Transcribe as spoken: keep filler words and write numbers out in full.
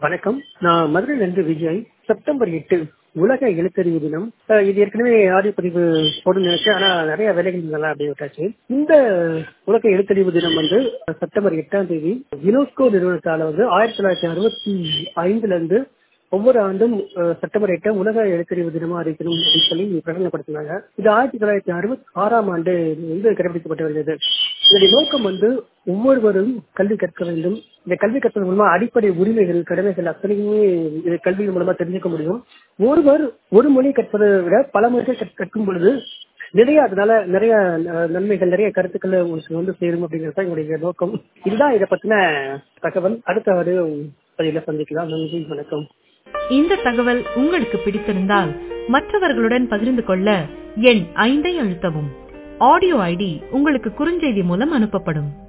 வணக்கம். நான் மதுரையிலிருந்து விஜய். செப்டம்பர் எட்டு உலக எழுத்தறிவு தினம். அஹ் இது ஏற்கனவே ஆடியோ பதிவு போட நினைச்சேன், ஆனா நிறைய வேலைகள் இருந்தலாம் அப்படி விட்டாச்சு. இந்த உலக எழுத்தறிவு தினம் வந்து செப்டம்பர் எட்டாம் தேதி யுனெஸ்கோ நிறுவனத்தால வந்து ஆயிரத்தி தொள்ளாயிரத்தி அறுபத்தி ஐந்துல இருந்து ஒவ்வொரு ஆண்டும் அஹ், செப்டம்பர் எட்டு உலக எழுத்தறிவு தினமா அறிவிக்கணும் அப்படின்னு சொல்லி பிரகடனப்படுத்தினாங்க. இது ஆயிரத்தி தொள்ளாயிரத்தி அறுபத்தி ஆறாம் ஆண்டு வந்து கடைபிடிக்கப்பட்டு வருகிறது. இதனுடைய நோக்கம் வந்து ஒவ்வொருவரும் கல்வி கற்க வேண்டும். இந்த கல்வி கற்பதன் மூலமா அடிப்படை உரிமைகள், கடமைகள் அத்தனையுமே இது கல்வியின் மூலமா தெரிஞ்சுக்க முடியும். ஒருவர் ஒரு மொழி கற்பதை விட பல மொழிகள் கற்- கற்கும் பொழுது நிறைய அதனால நிறைய அஹ், நன்மைகள், நிறைய கருத்துக்கள் உங்களுக்கு வந்து சேரும் அப்படிங்கிறது தான் என்னுடைய நோக்கம். இதுதான் இதை பத்தின தகவல். அடுத்த ஒரு பதில சந்திக்கலாம். நன்றி, வணக்கம். இந்த தகவல் உங்களுக்கு பிடித்திருந்தால் மற்றவர்களுடன் பகிர்ந்து கொள்ள எண் ஐந்தை அழுத்தவும். ஆடியோ ஐடி உங்களுக்கு குறுஞ்செய்தி மூலம் அனுப்பப்படும்.